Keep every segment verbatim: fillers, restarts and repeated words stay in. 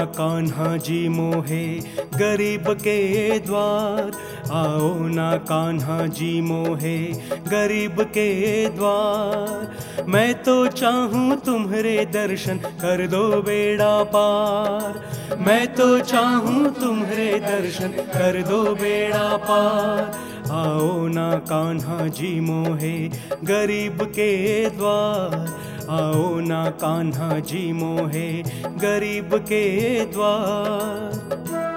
कान्हा जी मोहे गरीब के द्वार, आओ ना कान्हा जी मोहे गरीब के द्वार। मैं तो चाहूँ तुम्हारे दर्शन कर दो बेड़ा पार, मैं तो चाहूँ तुम्हारे दर्शन कर दो बेड़ा पार। आओ ना कान्हा जी मोहे गरीब के द्वार, आओ ना कान्हा जी मोहे गरीब के द्वार।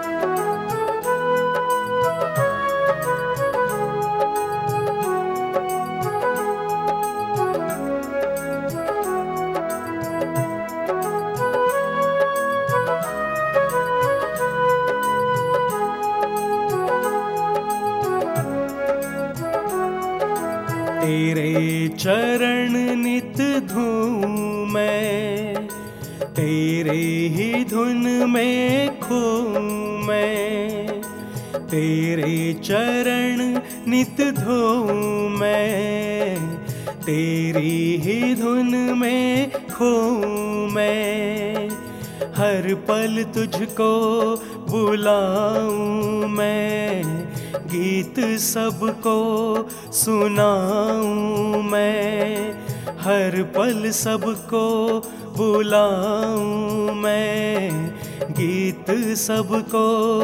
तेरे चरण नित धूँ मैं, तेरे ही धुन में खो मैं। तेरे चरण नित धूँ मैं, तेरी ही धुन में खो मैं। हर पल तुझको बुलाऊं मैं, गीत सबको सुनाऊं मैं। हर पल सबको बुलाऊं मैं, गीत सबको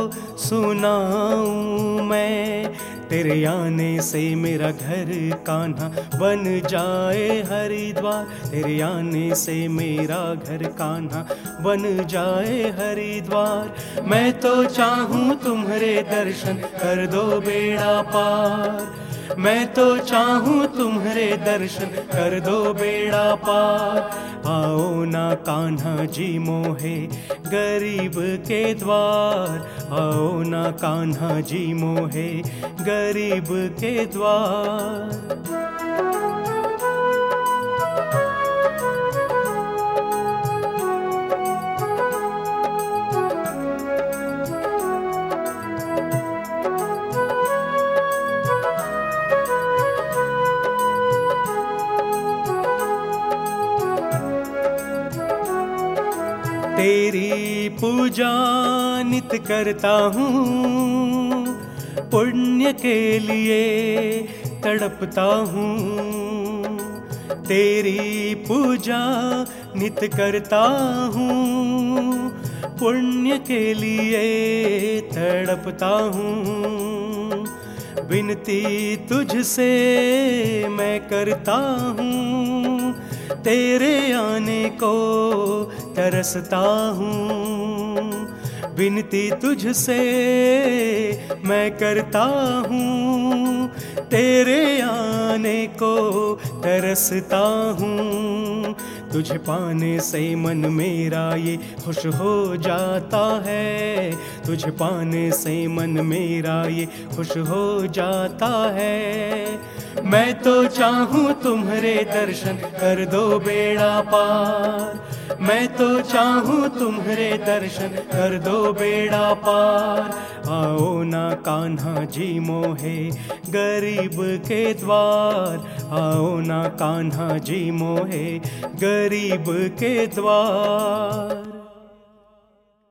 सुनाऊं मैं। तेरे आने से मेरा घर कान्हा बन जाए हरिद्वार, तेरे आने से मेरा घर कान्हा बन जाए हरिद्वार। मैं तो चाहूँ तुम्हारे दर्शन कर दो बेड़ा पार, मैं तो चाहूँ तुम्हारे दर्शन कर दो बेड़ा पार। आओ ना कान्हा जी मोहे गरीब के द्वार, आओ ना कान्हा जी मोहे गरीब के द्वार। तेरी पूजा नित करता हूँ, पुण्य के लिए तड़पता हूँ। तेरी पूजा नित करता हूँ, पुण्य के लिए तड़पता हूँ। विनती तुझसे मैं करता हूँ, तेरे आने को तरसता हूँ। विनती तुझसे मैं करता हूँ, तेरे आने को तरसता हूँ। तुझे पाने से मन मेरा ये खुश हो जाता है, तुझे पाने से मन मेरा ये खुश हो जाता है। मैं तो चाहूँ तुम्हारे दर्शन कर दो बेड़ा पार, मैं तो चाहूँ तुम्हारे दर्शन कर दो बेड़ा पार। आओ ना कान्हा जी मोहे गरीब के द्वार, आओ ना कान्हा जी मोहे गरीब के द्वार।